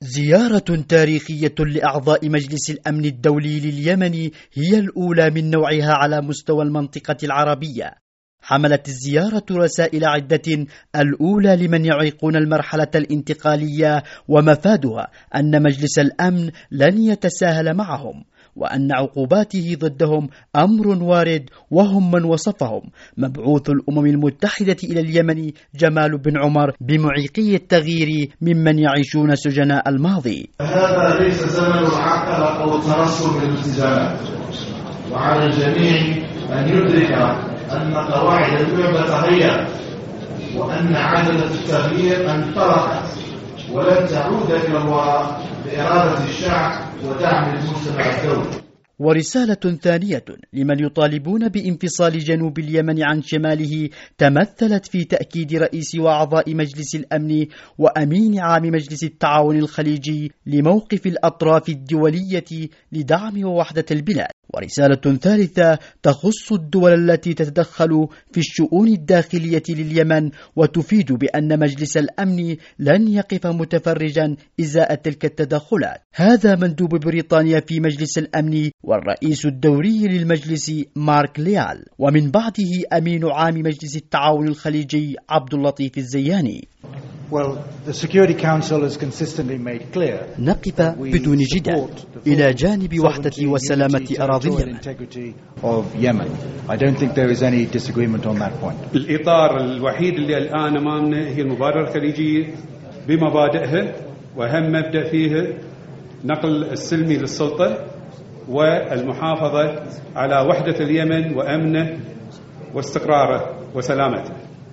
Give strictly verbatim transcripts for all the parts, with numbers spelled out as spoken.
زيارة تاريخية لأعضاء مجلس الأمن الدولي لليمن هي الأولى من نوعها على مستوى المنطقة العربية. حملت الزيارة رسائل عدة، الأولى لمن يعيقون المرحلة الانتقالية ومفادها أن مجلس الأمن لن يتساهل معهم، وأن عقوباته ضدهم أمر وارد، وهم من وصفهم مبعوث الأمم المتحدة إلى اليمن جمال بن عمر بمعيقي التغيير ممن يعيشون سجناء الماضي. هذا ليس زمن العقل أو الترسل بالالتزامات، وعلى الجميع أن يدرك أن قواعد اللعبة تغيرت، وأن عجلة التغيير انطلقت ولن تعود إلى الوراء بإرادة الشعب ودعم المجتمع الدولي. ورسالة ثانية لمن يطالبون بانفصال جنوب اليمن عن شماله تمثلت في تأكيد رئيس وأعضاء مجلس الأمن وأمين عام مجلس التعاون الخليجي لموقف الأطراف الدولية لدعم ووحدة البلاد. ورسالة ثالثة تخص الدول التي تتدخل في الشؤون الداخلية لليمن وتفيد بأن مجلس الأمن لن يقف متفرجا إزاء تلك التدخلات. هذا مندوب بريطانيا في مجلس الأمن والرئيس الدوري للمجلس مارك ليال، ومن بعده أمين عام مجلس التعاون الخليجي عبد اللطيف الزياني. Well, the Security Council has consistently made clear نقف بدون جدال إلى جانب وحدة وسلامة أراضي اليمن. I don't think there is any disagreement on that point. الإطار الوحيد اللي الآن أمامنا هي المبادرة الخليجية بمبادئها، وأهم مبدأ فيها نقل السلمي للسلطة والمحافظة على وحدة اليمن وأمنه واستقراره وسلامته.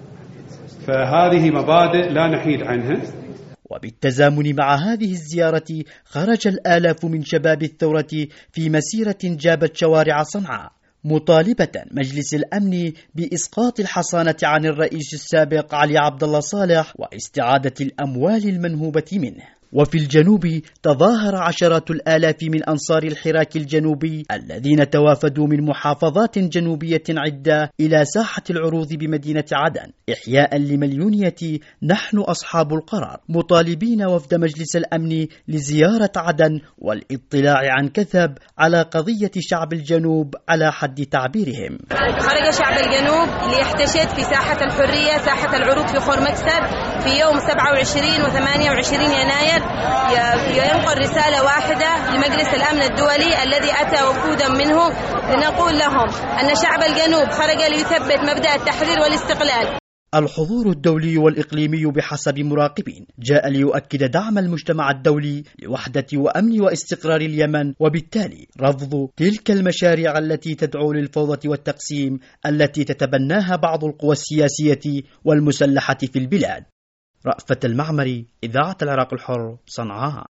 فهذه مبادئ لا نحيد عنها. وبالتزامن مع هذه الزيارة خرج الآلاف من شباب الثورة في مسيرة جابت شوارع صنعاء مطالبة مجلس الأمن بإسقاط الحصانة عن الرئيس السابق علي عبد الله صالح واستعادة الأموال المنهوبة منه. وفي الجنوب تظاهر عشرات الآلاف من أنصار الحراك الجنوبي الذين توافدوا من محافظات جنوبية عدة إلى ساحة العروض بمدينة عدن إحياء لمليونية نحن أصحاب القرار، مطالبين وفد مجلس الأمن لزيارة عدن والاطلاع عن كثب على قضية شعب الجنوب على حد تعبيرهم. خرج شعب الجنوب ليحتشد في ساحة الحرية، ساحة العروض في خور مكسب في يوم سبعة وعشرين وثمانية وعشرين يناير، ينقل رسالة واحدة لمجلس الأمن الدولي الذي أتى وفودا منه لنقول لهم أن شعب الجنوب خرج ليثبت مبدأ التحرير والاستقلال. الحضور الدولي والإقليمي بحسب مراقبين جاء ليؤكد دعم المجتمع الدولي لوحدة وأمن واستقرار اليمن، وبالتالي رفض تلك المشاريع التي تدعو للفوضى والتقسيم التي تتبناها بعض القوى السياسية والمسلحة في البلاد. رأفت المعمري، إذاعة العراق الحر، صنعاء.